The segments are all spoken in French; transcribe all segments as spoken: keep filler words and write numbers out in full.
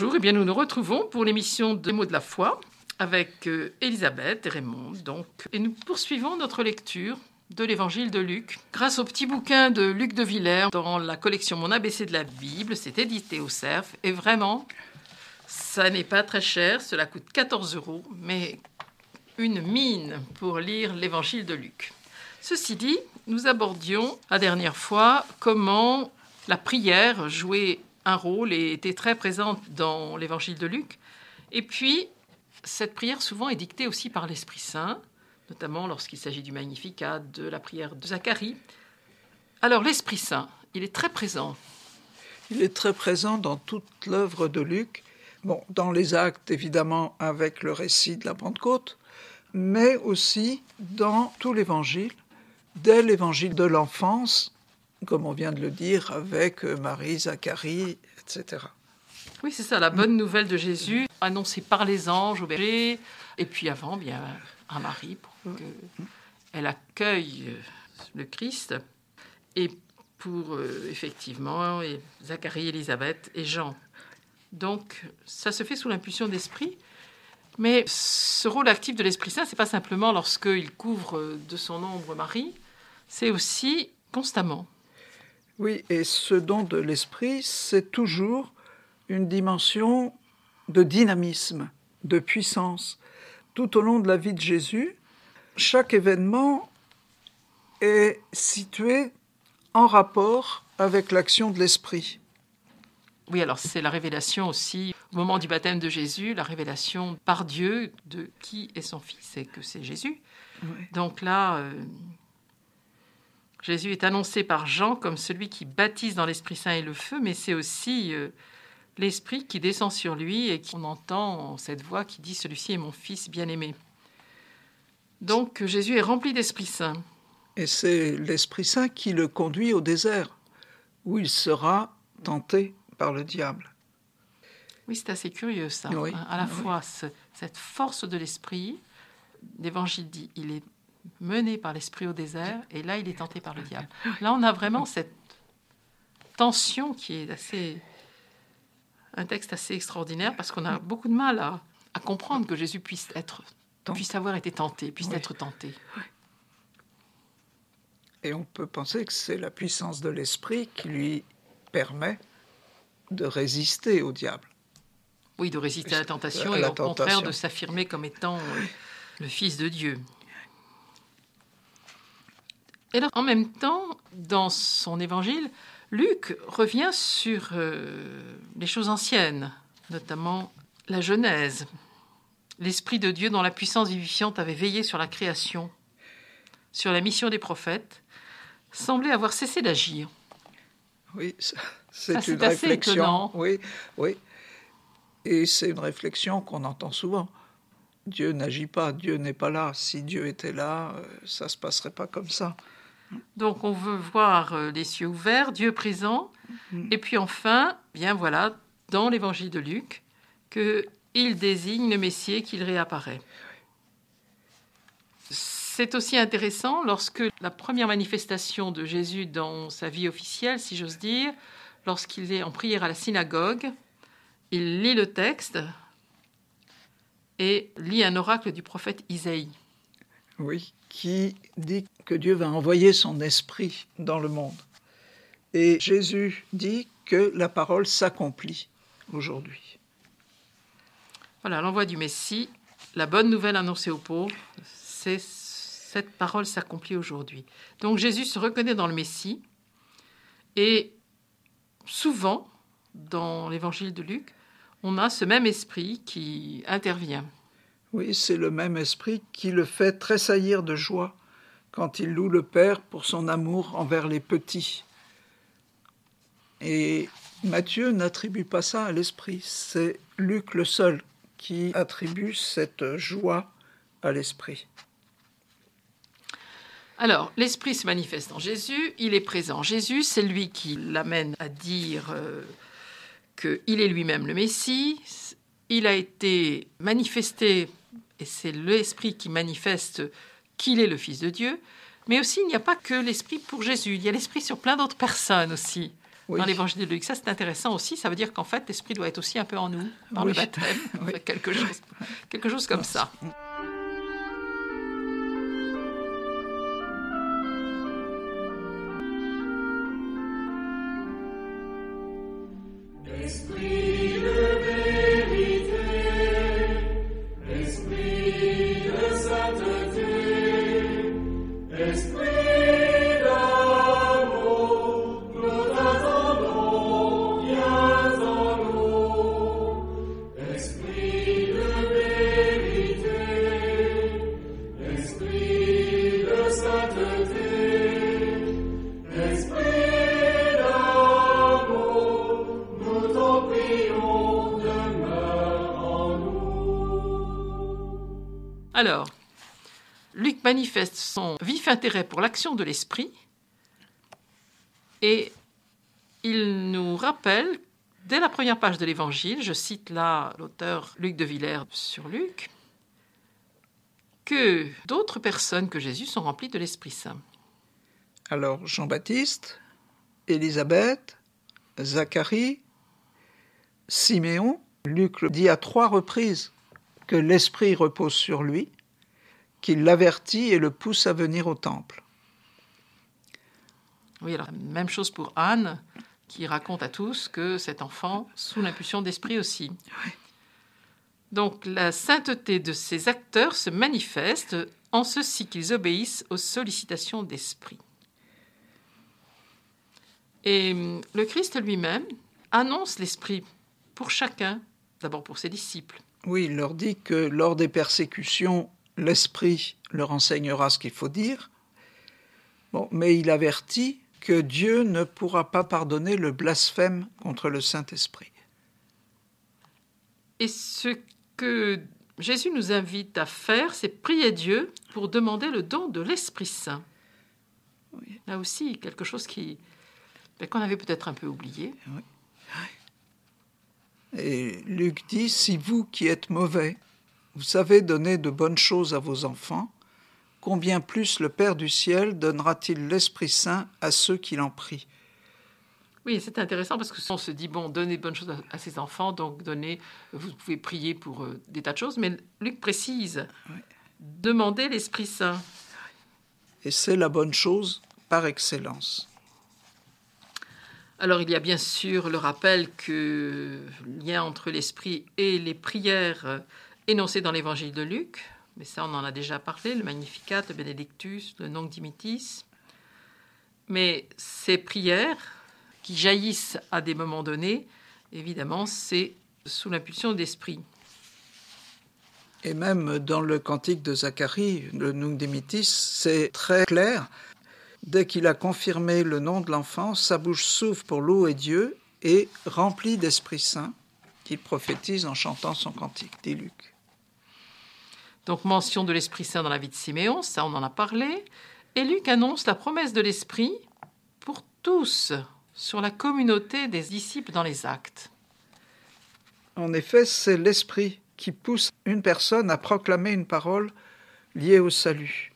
Bonjour, et bien nous nous retrouvons pour l'émission des mots de la foi avec euh, Elisabeth et Raymond. Donc, et nous poursuivons notre lecture de l'évangile de Luc grâce au petit bouquin de Luc de Villers dans la collection Mon A B C de la Bible. C'est édité au Cerf et vraiment, ça n'est pas très cher, cela coûte quatorze euros, mais une mine pour lire l'évangile de Luc. Ceci dit, nous abordions la dernière fois comment la prière jouait un rôle et était très présente dans l'évangile de Luc. Et puis, cette prière souvent est dictée aussi par l'Esprit Saint, notamment lorsqu'il s'agit du Magnificat, de la prière de Zacharie. Alors, l'Esprit Saint, il est très présent. Il est très présent dans toute l'œuvre de Luc. Bon, dans les actes, évidemment, avec le récit de la Pentecôte, mais aussi dans tout l'évangile, dès l'évangile de l'enfance, comme on vient de le dire, avec Marie, Zacharie, et cetera. Oui, c'est ça, la bonne nouvelle de Jésus, annoncée par les anges au berger, et puis avant, bien, à Marie, pour qu'elle accueille le Christ, et pour, euh, effectivement, et Zacharie, Élisabeth et Jean. Donc, ça se fait sous l'impulsion d'esprit, mais ce rôle actif de l'Esprit Saint, c'est pas simplement lorsqu'il couvre de son ombre Marie, c'est aussi constamment. Oui, et ce don de l'esprit, c'est toujours une dimension de dynamisme, de puissance. Tout au long de la vie de Jésus, chaque événement est situé en rapport avec l'action de l'esprit. Oui, alors c'est la révélation aussi, au moment du baptême de Jésus, la révélation par Dieu de qui est son fils et que c'est Jésus. Oui. Donc là, euh, Jésus est annoncé par Jean comme celui qui baptise dans l'Esprit Saint et le feu, mais c'est aussi euh, l'Esprit qui descend sur lui et qu'on entend cette voix qui dit « Celui-ci est mon fils bien-aimé ». Donc Jésus est rempli d'Esprit Saint. Et c'est l'Esprit Saint qui le conduit au désert, où il sera tenté par le diable. Oui, c'est assez curieux ça. Oui, Hein, à la oui. fois ce, cette force de l'Esprit, l'Évangile dit il est mené par l'Esprit au désert, et là il est tenté par le diable. Là on a vraiment cette tension qui est assez... un texte assez extraordinaire, parce qu'on a beaucoup de mal à, à comprendre que Jésus puisse, être, puisse avoir été tenté, puisse Oui. être tenté. Et on peut penser que c'est la puissance de l'esprit qui lui permet de résister au diable. Oui, de résister à la tentation À et la au tentation. contraire de s'affirmer comme étant euh, le Fils de Dieu. Et là, en même temps, dans son évangile, Luc revient sur euh, les choses anciennes, notamment la Genèse. L'Esprit de Dieu, dont la puissance vivifiante avait veillé sur la création, sur la mission des prophètes, semblait avoir cessé d'agir. Oui, c'est Ça, c'est une assez réflexion. étonnant. Oui, oui. Et c'est une réflexion qu'on entend souvent. Dieu n'agit pas, Dieu n'est pas là. Si Dieu était là, ça ne se passerait pas comme ça. Donc on veut voir les cieux ouverts, Dieu présent, mmh. et puis enfin, bien voilà, dans l'évangile de Luc, qu'il désigne le Messie qu'il réapparaît. C'est aussi intéressant lorsque la première manifestation de Jésus dans sa vie officielle, si j'ose dire, lorsqu'il est en prière à la synagogue, il lit le texte et lit un oracle du prophète Isaïe. Oui, qui dit que Dieu va envoyer son esprit dans le monde. Et Jésus dit que la parole s'accomplit aujourd'hui. Voilà, l'envoi du Messie, la bonne nouvelle annoncée aux pauvres, c'est cette parole s'accomplit aujourd'hui. Donc Jésus se reconnaît dans le Messie et souvent, dans l'évangile de Luc, on a ce même esprit qui intervient. Oui, c'est le même esprit qui le fait tressaillir de joie quand il loue le Père pour son amour envers les petits. Et Matthieu n'attribue pas ça à l'esprit, c'est Luc le seul qui attribue cette joie à l'esprit. Alors, l'esprit se manifeste en Jésus, il est présent. Jésus, c'est lui qui l'amène à dire euh, qu'il est lui-même le Messie. Il a été manifesté, et c'est l'Esprit qui manifeste qu'il est le Fils de Dieu. Mais aussi, il n'y a pas que l'Esprit pour Jésus. Il y a l'Esprit sur plein d'autres personnes aussi. Oui. dans l'évangile de Luc. Ça, c'est intéressant aussi. Ça veut dire qu'en fait, l'Esprit doit être aussi un peu en nous, par Oui. le baptême, Oui. quelque chose, quelque chose comme ça. Esprit de vérité, esprit de sainteté, esprit d'amour, nous t'attendons, viens en nous. Esprit de vérité, esprit de sainteté, esprit d'amour, nous t'en prions, demeure en nous. Alors, Luc manifeste son vif intérêt pour l'action de l'Esprit et il nous rappelle, dès la première page de l'Évangile, je cite là l'auteur Luc de Villers sur Luc, que d'autres personnes que Jésus sont remplies de l'Esprit Saint. Alors, Jean-Baptiste, Élisabeth, Zacharie, Siméon, Luc le dit à trois reprises que l'Esprit repose sur lui, qu'il l'avertit et le pousse à venir au temple. Oui, alors, même chose pour Anne, qui raconte à tous que cet enfant, sous l'impulsion d'esprit aussi. Oui. Donc, la sainteté de ces acteurs se manifeste en ceci qu'ils obéissent aux sollicitations d'esprit. Et le Christ lui-même annonce l'esprit pour chacun, d'abord pour ses disciples. Oui, il leur dit que lors des persécutions, l'Esprit leur enseignera ce qu'il faut dire. Bon, mais il avertit que Dieu ne pourra pas pardonner le blasphème contre le Saint-Esprit. Et ce que Jésus nous invite à faire, c'est prier Dieu pour demander le don de l'Esprit Saint. Oui. Là aussi, quelque chose qui, ben, qu'on avait peut-être un peu oublié. Oui. Et Luc dit, si vous qui êtes mauvais, vous savez donner de bonnes choses à vos enfants, combien plus le Père du ciel donnera-t-il l'Esprit Saint à ceux qui l'en prient? Oui, c'est intéressant parce que on se dit, bon, donnez de bonnes choses à, à ses enfants, donc donnez, vous pouvez prier pour euh, des tas de choses, mais Luc précise, Oui. demandez l'Esprit Saint. Et c'est la bonne chose par excellence. Alors, il y a bien sûr le rappel que le lien entre l'Esprit et les prières énoncées dans l'Évangile de Luc, mais ça, on en a déjà parlé, le Magnificat, le Benedictus, le Nunc Dimittis. Mais ces prières qui jaillissent à des moments donnés, évidemment, c'est sous l'impulsion d'esprit. Et même dans le cantique de Zacharie, le Nunc Dimittis, c'est très clair. Dès qu'il a confirmé le nom de l'enfant, sa bouche s'ouvre pour louer Dieu et remplie d'Esprit Saint, qu'il prophétise en chantant son cantique, dit Luc. Donc, mention de l'Esprit Saint dans la vie de Siméon, ça on en a parlé. Et Luc annonce la promesse de l'Esprit pour tous, sur la communauté des disciples dans les actes. En effet, c'est l'Esprit qui pousse une personne à proclamer une parole liée au salut.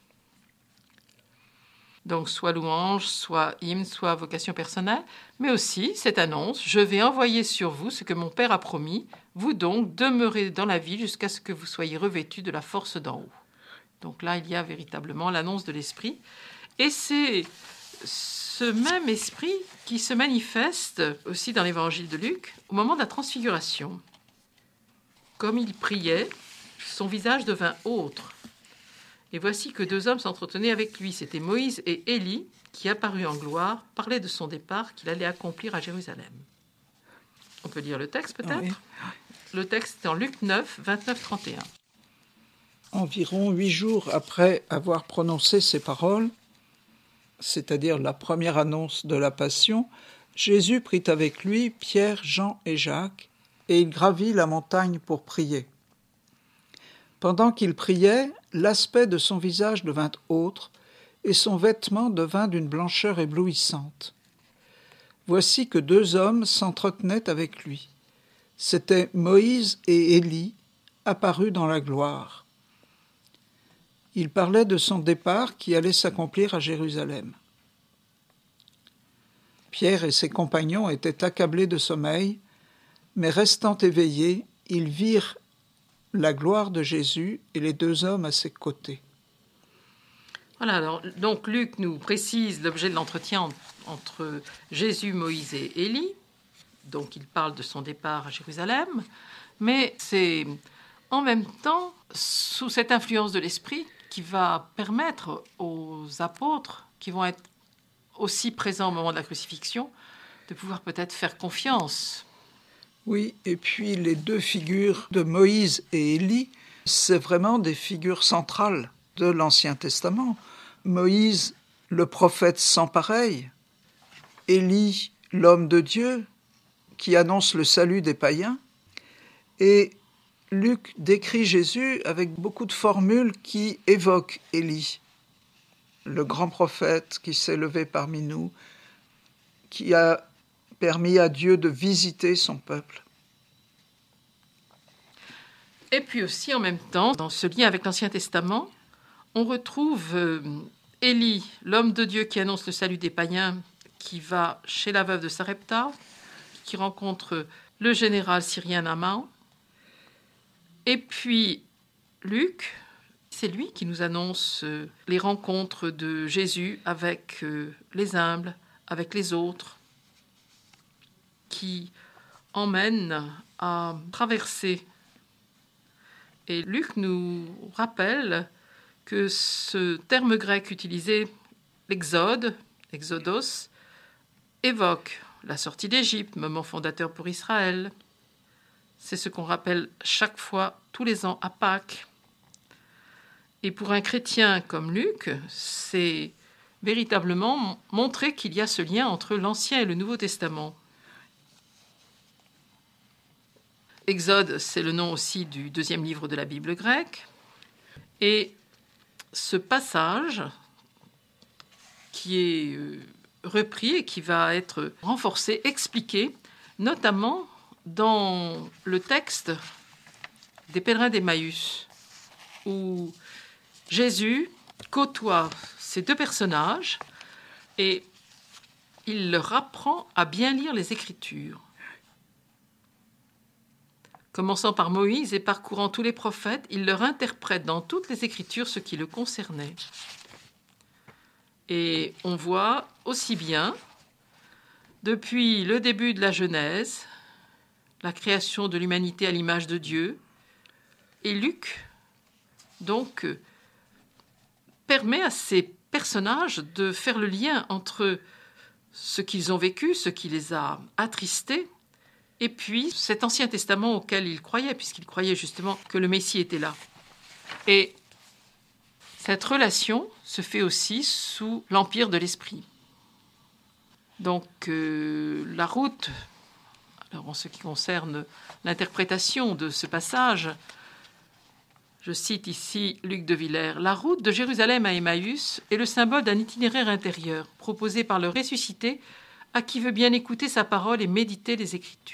Donc, soit louange, soit hymne, soit vocation personnelle, mais aussi cette annonce, je vais envoyer sur vous ce que mon Père a promis, vous donc demeurez dans la vie jusqu'à ce que vous soyez revêtus de la force d'en haut. Donc là, il y a véritablement l'annonce de l'Esprit. Et c'est ce même Esprit qui se manifeste aussi dans l'Évangile de Luc au moment de la transfiguration. Comme il priait, son visage devint autre. Et voici que deux hommes s'entretenaient avec lui. C'était Moïse et Élie, qui, apparus en gloire, parlaient de son départ qu'il allait accomplir à Jérusalem. On peut lire le texte, peut-être ? Oui. Le texte est en Luc neuf, vingt-neuf à trente et un. Environ huit jours après avoir prononcé ces paroles, c'est-à-dire la première annonce de la Passion, Jésus prit avec lui Pierre, Jean et Jacques, et il gravit la montagne pour prier. Pendant qu'il priait, l'aspect de son visage devint autre, et son vêtement devint d'une blancheur éblouissante. Voici que deux hommes s'entretenaient avec lui. C'étaient Moïse et Élie, apparus dans la gloire. Ils parlaient de son départ qui allait s'accomplir à Jérusalem. Pierre et ses compagnons étaient accablés de sommeil, mais restant éveillés, ils virent la gloire de Jésus et les deux hommes à ses côtés. Voilà, alors, donc Luc nous précise l'objet de l'entretien entre Jésus, Moïse et Élie. Donc il parle de son départ à Jérusalem, mais c'est en même temps sous cette influence de l'Esprit qui va permettre aux apôtres, qui vont être aussi présents au moment de la crucifixion, de pouvoir peut-être faire confiance. Oui, et puis les deux figures de Moïse et Élie, c'est vraiment des figures centrales de l'Ancien Testament. Moïse, le prophète sans pareil, Élie, l'homme de Dieu, qui annonce le salut des païens, et Luc décrit Jésus avec beaucoup de formules qui évoquent Élie, le grand prophète qui s'est levé parmi nous, qui a permis à Dieu de visiter son peuple. Et puis aussi, en même temps, dans ce lien avec l'Ancien Testament, on retrouve euh, Élie, l'homme de Dieu qui annonce le salut des païens, qui va chez la veuve de Sarepta, qui rencontre le général syrien Naaman. Et puis Luc, c'est lui qui nous annonce euh, les rencontres de Jésus avec euh, les humbles, avec les autres, qui emmène à traverser. Et Luc nous rappelle que ce terme grec utilisé, l'exode, exodos, évoque la sortie d'Égypte, moment fondateur pour Israël. C'est ce qu'on rappelle chaque fois, tous les ans, à Pâques. Et pour un chrétien comme Luc, c'est véritablement montrer qu'il y a ce lien entre l'Ancien et le Nouveau Testament. Exode, c'est le nom aussi du deuxième livre de la Bible grecque. Et ce passage qui est repris et qui va être renforcé, expliqué, notamment dans le texte des pèlerins d'Emmaüs, où Jésus côtoie ces deux personnages et il leur apprend à bien lire les Écritures. Commençant par Moïse et parcourant tous les prophètes, il leur interprète dans toutes les Écritures ce qui le concernait. Et on voit aussi bien, depuis le début de la Genèse, la création de l'humanité à l'image de Dieu, et Luc, donc, permet à ces personnages de faire le lien entre ce qu'ils ont vécu, ce qui les a attristés, et puis cet Ancien Testament auquel ils croyaient, puisqu'ils croyaient justement que le Messie était là. Et cette relation se fait aussi sous l'empire de l'Esprit. Donc euh, la route, alors en ce qui concerne l'interprétation de ce passage, je cite ici Luc de Villers, « La route de Jérusalem à Emmaüs est le symbole d'un itinéraire intérieur proposé par le ressuscité à qui veut bien écouter sa parole et méditer les Écritures. »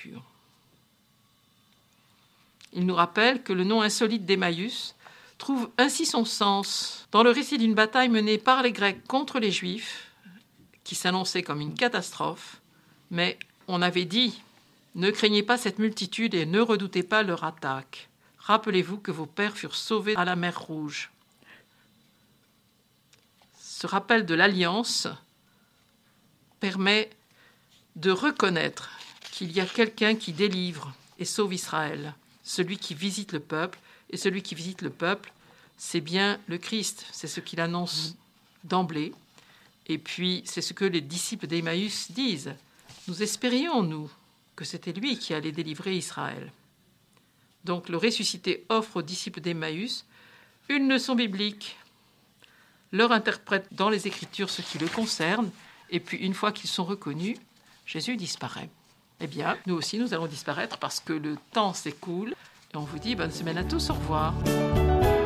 Il nous rappelle que le nom insolite d'Emmaüs trouve ainsi son sens dans le récit d'une bataille menée par les Grecs contre les Juifs, qui s'annonçait comme une catastrophe, mais on avait dit « Ne craignez pas cette multitude et ne redoutez pas leur attaque. Rappelez-vous que vos pères furent sauvés à la mer Rouge. » Ce rappel de l'alliance permet de reconnaître qu'il y a quelqu'un qui délivre et sauve Israël, celui qui visite le peuple, et celui qui visite le peuple, c'est bien le Christ, c'est ce qu'il annonce d'emblée, et puis c'est ce que les disciples d'Emmaüs disent. Nous espérions, nous, que c'était lui qui allait délivrer Israël. Donc le ressuscité offre aux disciples d'Emmaüs une leçon biblique, leur interprète dans les Écritures ce qui le concerne, et puis une fois qu'ils sont reconnus, Jésus disparaît. Eh bien, nous aussi, nous allons disparaître parce que le temps s'écoule. Et on vous dit bonne semaine à tous, au revoir.